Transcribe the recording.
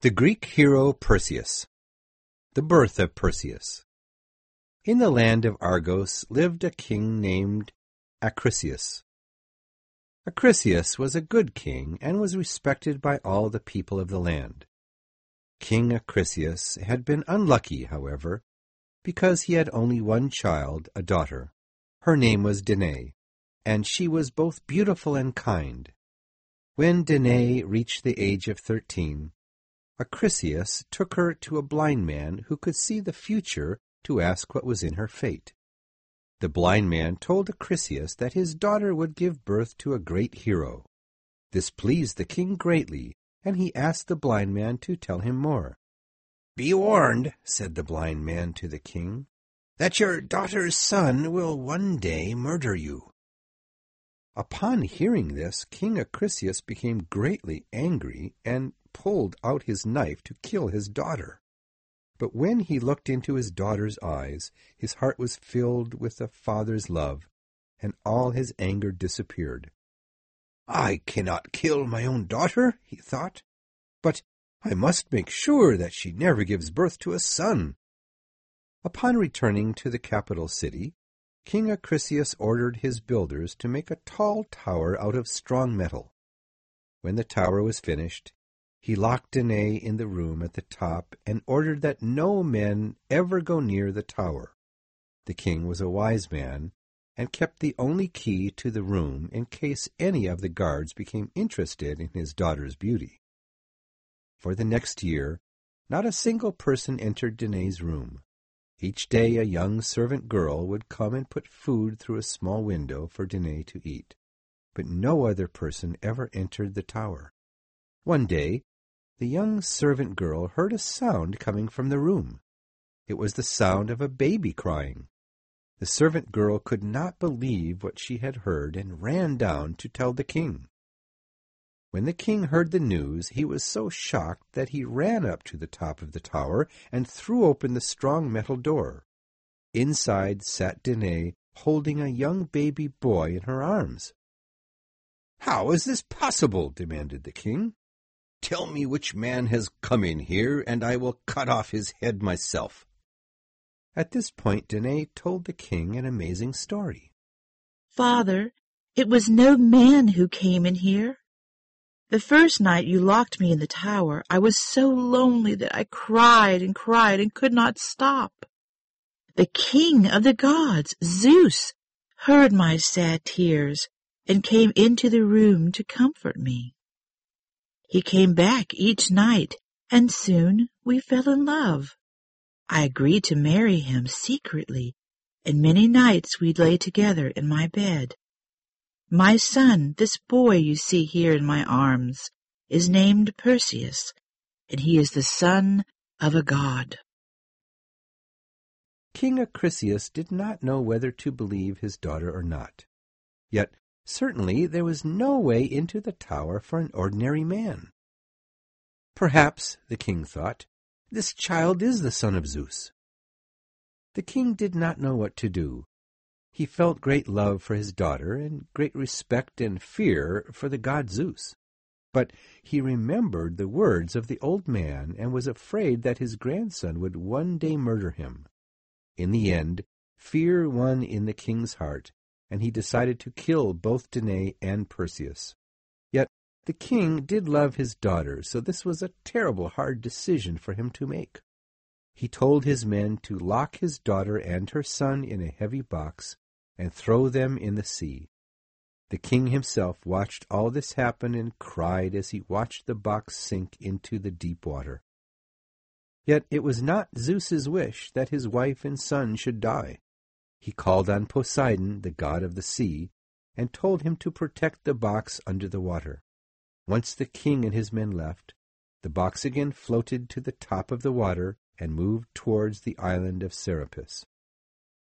The Greek hero Perseus. The birth of Perseus. In the land of Argos lived a king named Acrisius. Acrisius was a good king and was respected by all the people of the land. King Acrisius had been unlucky, however, because he had only one child, a daughter. Her name was Danae, and she was both beautiful and kind. When Danae reached the age of 13, Acrisius took her to a blind man who could see the future to ask what was in her fate. The blind man told Acrisius that his daughter would give birth to a great hero. This pleased the king greatly, and he asked the blind man to tell him more. "Be warned," said the blind man to the king, "that your daughter's son will one day murder you." Upon hearing this, King Acrisius became greatly angry and pulled out his knife to kill his daughter. But when he looked into his daughter's eyes, his heart was filled with a father's love, and all his anger disappeared. "I cannot kill my own daughter," he thought, "but I must make sure that she never gives birth to a son." Upon returning to the capital city, King Acrisius ordered his builders to make a tall tower out of strong metal. When the tower was finished, he locked Danae in the room at the top and ordered that no men ever go near the tower. The king was a wise man and kept the only key to the room in case any of the guards became interested in his daughter's beauty. For the next year, not a single person entered Danae's room. Each day a young servant girl would come and put food through a small window for Danae to eat, but no other person ever entered the tower. One day, the young servant girl heard a sound coming from the room. It was the sound of a baby crying. The servant girl could not believe what she had heard and ran down to tell the king. When the king heard the news, he was so shocked that he ran up to the top of the tower and threw open the strong metal door. Inside sat Danae, holding a young baby boy in her arms. "How is this possible?" demanded the king. "Tell me which man has come in here, and I will cut off his head myself." At this point, Danae told the king an amazing story. "Father, it was no man who came in here. The first night you locked me in the tower, I was so lonely that I cried and cried and could not stop. The king of the gods, Zeus, heard my sad tears and came into the room to comfort me. He came back each night, and soon we fell in love. I agreed to marry him secretly, and many nights we lay together in my bed. My son, this boy you see here in my arms, is named Perseus, and he is the son of a god." King Acrisius did not know whether to believe his daughter or not. Yet certainly there was no way into the tower for an ordinary man. Perhaps, the king thought, this child is the son of Zeus. The king did not know what to do. He felt great love for his daughter and great respect and fear for the god Zeus. But he remembered the words of the old man and was afraid that his grandson would one day murder him. In the end, fear won in the king's heart, and he decided to kill both Danae and Perseus. Yet the king did love his daughter, so this was a terrible hard decision for him to make. He told his men to lock his daughter and her son in a heavy box and throw them in the sea. The king himself watched all this happen and cried as he watched the box sink into the deep water. Yet it was not Zeus's wish that his wife and son should die. He called on Poseidon, the god of the sea, and told him to protect the box under the water. Once the king and his men left, the box again floated to the top of the water and moved towards the island of Serapis.